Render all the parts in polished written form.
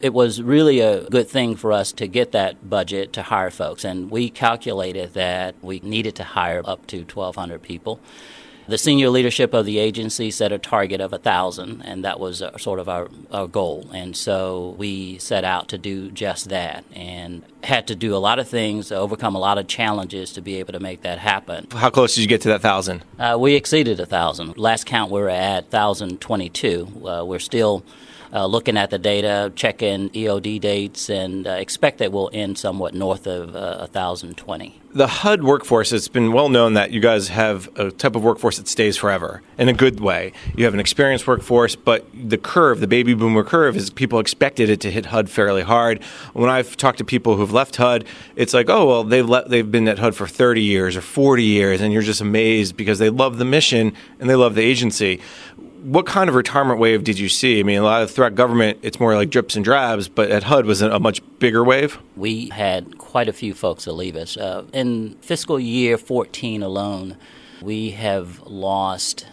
It was really a good thing for us to get that budget to hire folks, and we calculated that we needed to hire up to 1,200 people. The senior leadership of the agency set a target of 1,000, and that was sort of our goal. And so we set out to do just that and had to do a lot of things, overcome a lot of challenges to be able to make that happen. How close did you get to that 1,000? We exceeded 1,000. Last count, we were at 1,022. We're still looking at the data, checking EOD dates, and expect that we'll end somewhat north of 1,020. The HUD workforce, it's been well known that you guys have a type of workforce that stays forever in a good way. You have an experienced workforce, but the curve, the baby boomer curve, is people expected it to hit HUD fairly hard. When I've talked to people who've left HUD, it's like, oh, well, they've been at HUD for 30 years or 40 years, and you're just amazed because they love the mission and they love the agency. What kind of retirement wave did you see? I mean, a lot of throughout government, it's more like drips and drabs, but at HUD was it a much bigger wave? We had quite a few folks that leave us. In fiscal year 14 alone, we have lost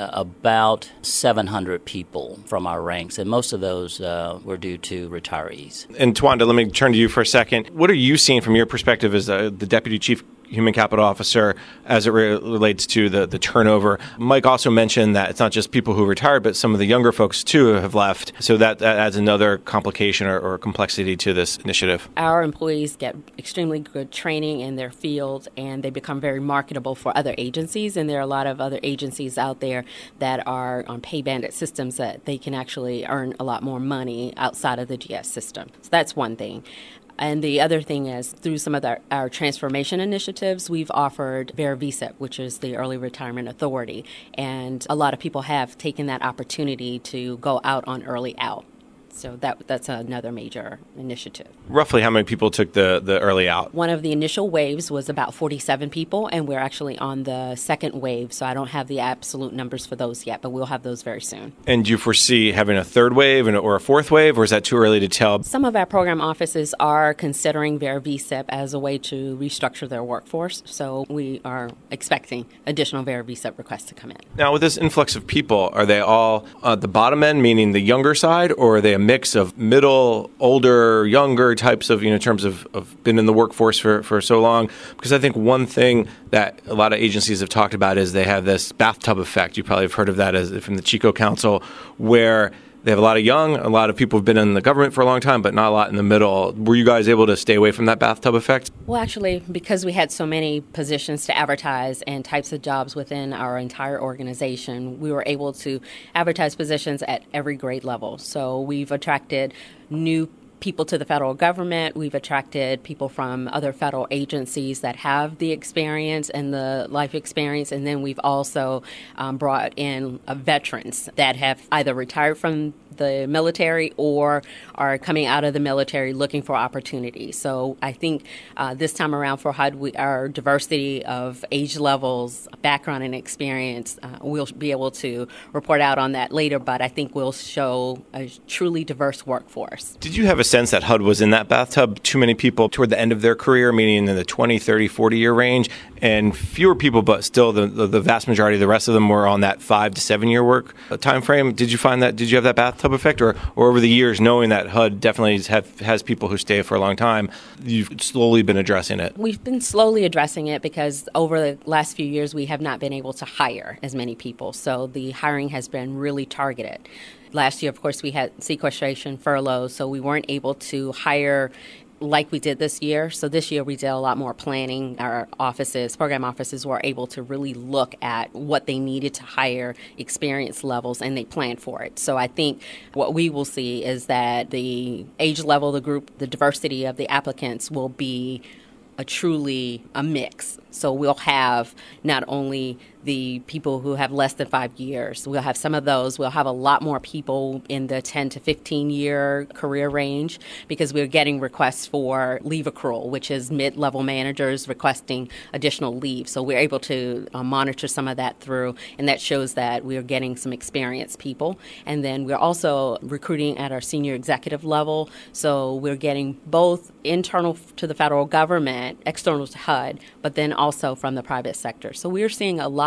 about 700 people from our ranks, and most of those were due to retirees. And Tawanda, let me turn to you for a second. What are you seeing from your perspective as the Deputy Chief Human Capital Officer as it relates to the turnover? Mike also mentioned that it's not just people who retired, but some of the younger folks too have left. So that adds another complication or complexity to this initiative. Our employees get extremely good training in their field, and they become very marketable for other agencies. And there are a lot of other agencies out there that are on pay bandit systems that they can actually earn a lot more money outside of the GS system. So that's one thing. And the other thing is, through some of our transformation initiatives, we've offered VERA-VCIP, which is the Early Retirement Authority. And a lot of people have taken that opportunity to go out on early out. So that's another major initiative. Roughly how many people took the early out? One of the initial waves was about 47 people, and we're actually on the second wave, so I don't have the absolute numbers for those yet, but we'll have those very soon. And do you foresee having a third wave or a fourth wave, or is that too early to tell? Some of our program offices are considering VERA-VCIP as a way to restructure their workforce, so we are expecting additional VERA-VCIP requests to come in. Now, with this influx of people, are they all at the bottom end, meaning the younger side, or are they a mix of middle, older, younger types of, in terms of been in the workforce for so long? Because I think one thing that a lot of agencies have talked about is they have this bathtub effect. You probably have heard of that as from the Chico Council, where they have a lot of young, a lot of people have been in the government for a long time, but not a lot in the middle. Were you guys able to stay away from that bathtub effect? Well, actually, because we had so many positions to advertise and types of jobs within our entire organization, we were able to advertise positions at every grade level. So we've attracted new people to the federal government. We've attracted people from other federal agencies that have the experience and the life experience. And then we've also brought in veterans that have either retired from the military or are coming out of the military looking for opportunities. So I think this time around for HUD, our diversity of age levels, background, and experience, we'll be able to report out on that later, but I think we'll show a truly diverse workforce. Did you have a sense that HUD was in that bathtub, too many people toward the end of their career, meaning in the 20, 30, 40-year range, and fewer people, but still the vast majority of the rest of them were on that 5 to 7 year work time frame? Did you find that? Did you have that bathtub effect, or over the years, knowing that HUD definitely has people who stay for a long time, you've slowly been addressing it? We've been slowly addressing it because over the last few years, we have not been able to hire as many people. So the hiring has been really targeted. Last year, of course, we had sequestration, furloughs, so we weren't able to hire like we did this year. So this year we did a lot more planning. Our offices, program offices, were able to really look at what they needed to hire, experience levels, and they planned for it. So I think what we will see is that the age level, the group, the diversity of the applicants will be truly a mix. So we'll have not only the people who have less than 5 years, we'll have some of those. We'll have a lot more people in the 10 to 15-year career range because we're getting requests for leave accrual, which is mid-level managers requesting additional leave. So we're able to monitor some of that through, and that shows that we're getting some experienced people. And then we're also recruiting at our senior executive level. So we're getting both internal to the federal government, external to HUD, but then also from the private sector. So we're seeing a lot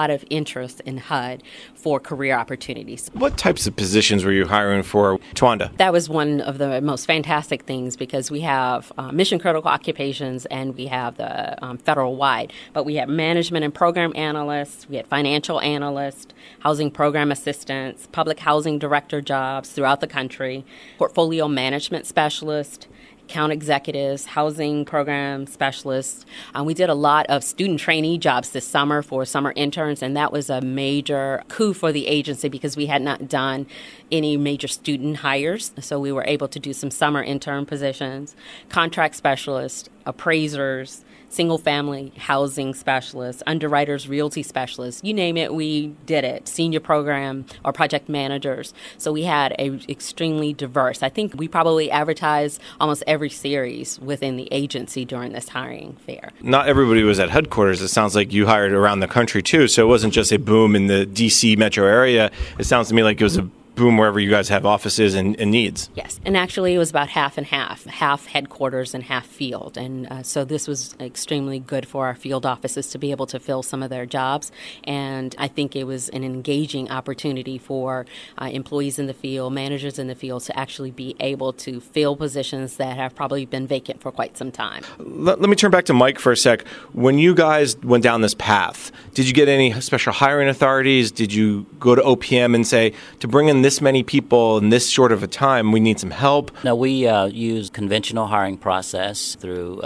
lot of interest in HUD for career opportunities. What types of positions were you hiring for, Twanda? That was one of the most fantastic things because we have mission-critical occupations and we have the federal-wide. But we have management and program analysts, we had financial analysts, housing program assistants, public housing director jobs throughout the country, portfolio management specialists, account executives, housing program specialists. We did a lot of student trainee jobs this summer for summer interns, and that was a major coup for the agency because we had not done any major student hires. So we were able to do some summer intern positions, contract specialists, appraisers, single-family housing specialists, underwriters, realty specialists, you name it, we did it, senior program or project managers. So we had a extremely diverse. I think we probably advertised almost every series within the agency during this hiring fair. Not everybody was at headquarters. It sounds like you hired around the country, too, so it wasn't just a boom in the D.C. metro area. It sounds to me like it was a boom wherever you guys have offices and needs. Yes, and actually it was about half and half headquarters and half field. And so this was extremely good for our field offices to be able to fill some of their jobs. And I think it was an engaging opportunity for employees in the field, managers in the field to actually be able to fill positions that have probably been vacant for quite some time. Let me turn back to Mike for a sec. When you guys went down this path, did you get any special hiring authorities? Did you go to OPM and say, to bring in this many people in this short of a time, we need some help? No, we use conventional hiring process through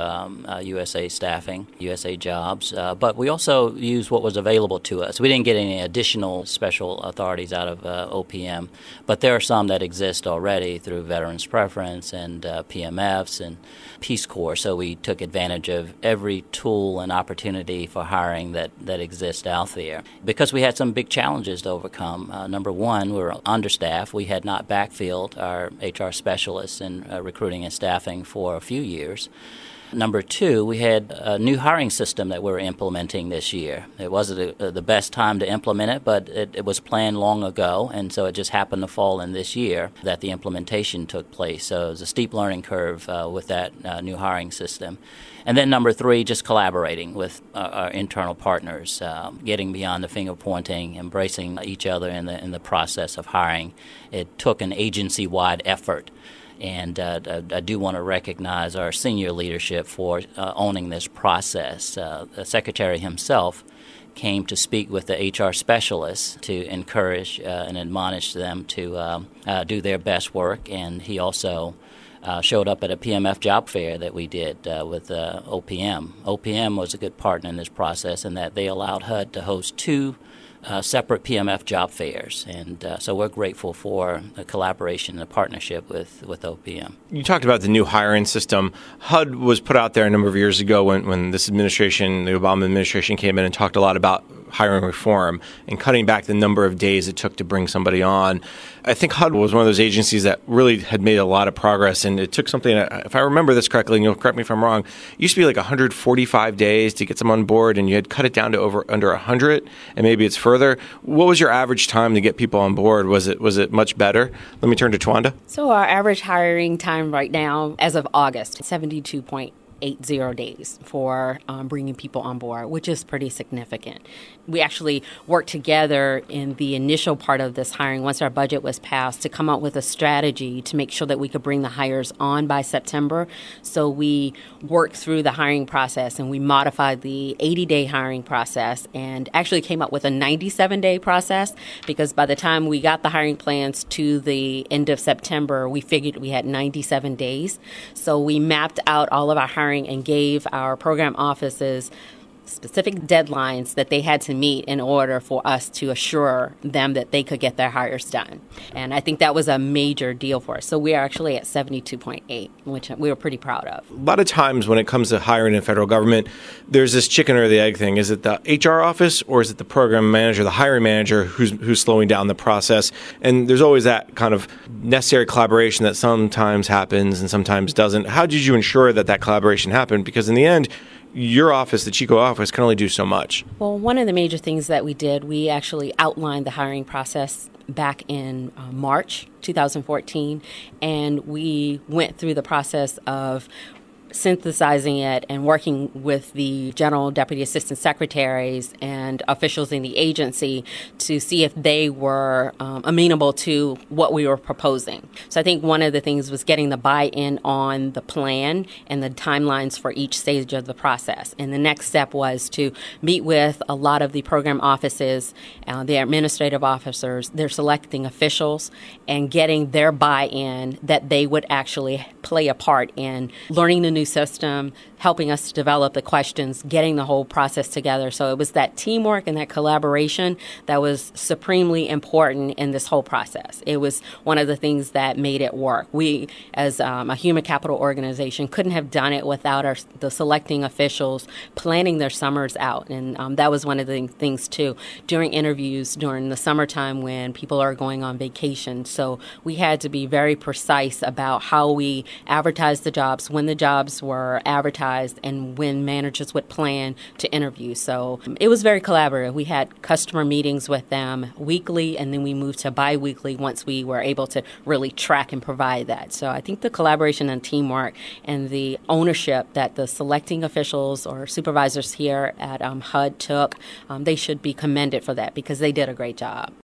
USA Staffing, USA Jobs, but we also use what was available to us. We didn't get any additional special authorities out of OPM, but there are some that exist already through Veterans Preference and PMFs and Peace Corps, so we took advantage of every tool and opportunity for hiring that exists out there. Because we had some big challenges to overcome. Number one, we were understaffed. We had not backfilled our HR specialists in recruiting and staffing for a few years. Number two, we had a new hiring system that we were implementing this year. It wasn't the best time to implement it, but it was planned long ago, and so it just happened to fall in this year that the implementation took place. So it was a steep learning curve with that new hiring system. And then number three, just collaborating with our internal partners, getting beyond the finger pointing, embracing each other in the process of hiring. It took an agency-wide effort. And I do want to recognize our senior leadership for owning this process. The secretary himself came to speak with the HR specialists to encourage and admonish them to do their best work. And he also showed up at a PMF job fair that we did with OPM. OPM was a good partner in this process in that they allowed HUD to host two separate PMF job fairs, and so we're grateful for the collaboration and the partnership with OPM. You talked about the new hiring system. HUD was put out there a number of years ago when this administration, the Obama administration, came in and talked a lot about hiring reform and cutting back the number of days it took to bring somebody on. I think HUD was one of those agencies that really had made a lot of progress, and it took something, if I remember this correctly, and you'll correct me if I'm wrong, it used to be like 145 days to get someone on board, and you had cut it down to under 100, and maybe it's further. What was your average time to get people on board? Was it much better? Let me turn to Twanda. So our average hiring time right now, as of August, 72.80 days for bringing people on board, which is pretty significant. We actually worked together in the initial part of this hiring, once our budget was passed, to come up with a strategy to make sure that we could bring the hires on by September. So we worked through the hiring process and we modified the 80-day hiring process and actually came up with a 97-day process, because by the time we got the hiring plans to the end of September, we figured we had 97 days. So we mapped out all of our hiring and gave our program offices specific deadlines that they had to meet in order for us to assure them that they could get their hires done. And I think that was a major deal for us. So we are actually at 72.8, which we were pretty proud of. A lot of times when it comes to hiring in federal government, there's this chicken or the egg thing. Is it the HR office or is it the program manager, the hiring manager who's slowing down the process? And there's always that kind of necessary collaboration that sometimes happens and sometimes doesn't. How did you ensure that collaboration happened? Because in the end, your office, the Chico office, can only do so much. Well, one of the major things that we did, we actually outlined the hiring process back in March 2014, and we went through the process of synthesizing it and working with the general deputy assistant secretaries and officials in the agency to see if they were amenable to what we were proposing. So I think one of the things was getting the buy-in on the plan and the timelines for each stage of the process. And the next step was to meet with a lot of the program offices, the administrative officers, their selecting officials, and getting their buy-in that they would actually play a part in learning the new system, helping us to develop the questions, getting the whole process together. So it was that teamwork and that collaboration that was supremely important in this whole process. It was one of the things that made it work. We, as a human capital organization, couldn't have done it without the selecting officials planning their summers out. And that was one of the things, too, during interviews during the summertime when people are going on vacation. So we had to be very precise about how we advertised the jobs, when the jobs were advertised, and when managers would plan to interview. So it was very collaborative. We had customer meetings with them weekly, and then we moved to bi-weekly once we were able to really track and provide that. So I think the collaboration and teamwork and the ownership that the selecting officials or supervisors here at HUD took, they should be commended for that because they did a great job.